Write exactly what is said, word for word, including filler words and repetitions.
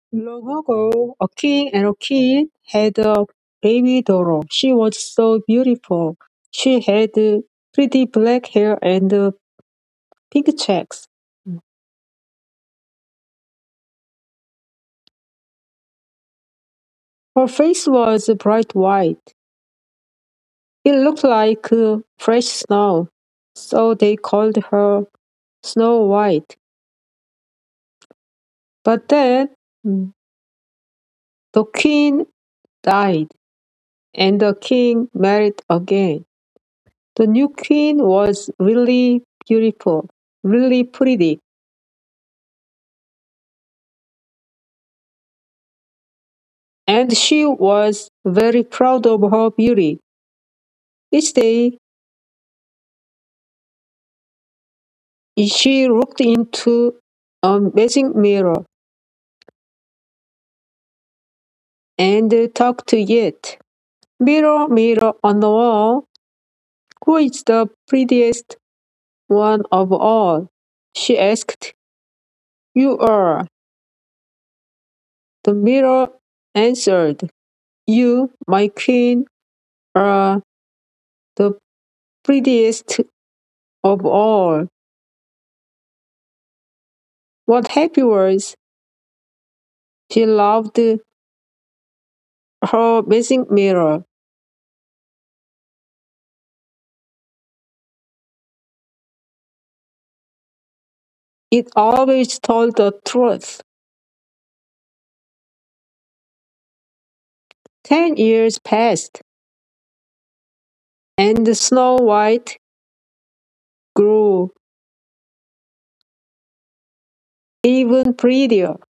Long ago, a king and a queen had a baby daughter. She was so beautiful. She had pretty black hair and pink cheeks. Her face was bright white. It looked like uh, fresh snow, so they called her Snow White. But then mm, the queen died, and the king married again. The new queen was really beautiful, really pretty, and she was very proud of her beauty. Each day she looked into a magic mirror and talked to it. Mirror, mirror on the wall, who is the prettiest one of all? She asked. You are. The mirror answered. You, my queen, are the prettiest of all. What happy words! She loved her magic mirror. It always told the truth. Ten years passed, and Snow White grew even prettier.